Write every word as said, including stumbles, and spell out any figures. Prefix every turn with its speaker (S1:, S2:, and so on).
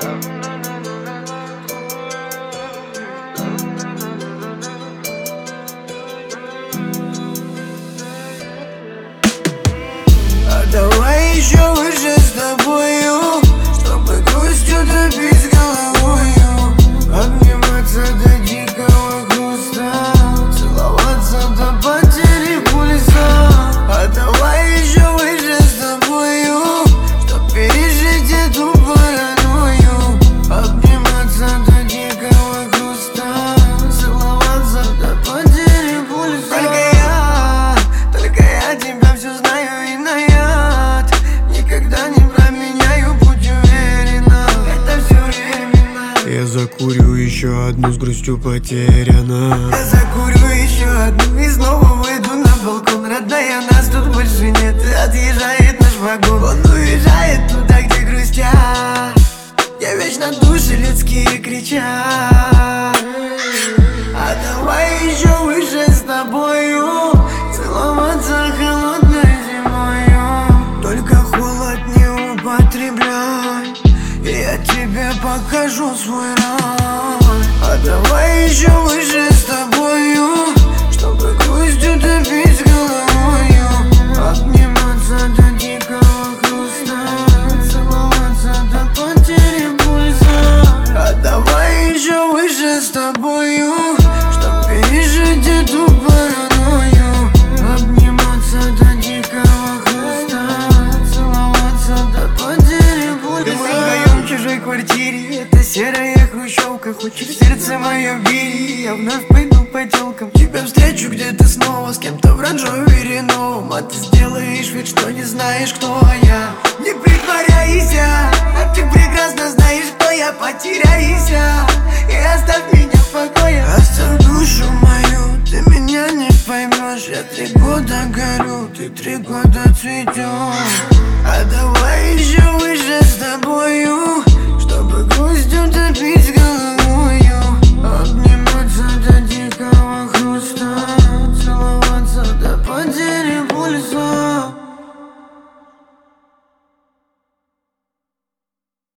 S1: А давай еще выше с тобою, чтобы грустью топить головою, обниматься до дикого хруста, целоваться до потери пульса. А давай еще выше с тобою, чтоб пережить эту паранойю, обниматься до дикого хруста, целоваться до потери пульса. Только я, только я тебя все знаю и на яд, никогда не променяю путь уверенно, это все временно.
S2: Я закурю еще одну, с грустью потеряна.
S1: Я закурю еще одну и снова выйду на балкон. Родная, нас тут больше нет, отъезжает наш вагон. Он уезжает туда, где грустят, где вечно души людские кричат. А давай еще выше с тобою, целоваться холодной зимою. Только холод не употребляй, и я тебе покажу свой рай. А давай еще выше с тобою, чтобы грустью топить головою, обниматься до дикого хруста, целоваться до потери пульса. А давай еще выше с тобою, чтоб пережить эту паранойю, обниматься до дикого хруста, целоваться до потери пульса. Мы вдвоем в чужой квартире, это серая хрущевка, хочет в сердце мое бери. Я вновь пойду по телкам, тебя встречу где-то снова с кем-то в ранжове Рено. А ты сделаешь вид, что не знаешь, кто я. Не притворяйся, а ты прекрасно знаешь, кто я. Потеряйся и оставь меня в покое. Оставь душу мою, ты меня не поймешь. Я три года горю, ты три года цветешь. А давай еще выше с тобою, чтобы грустью топить голову.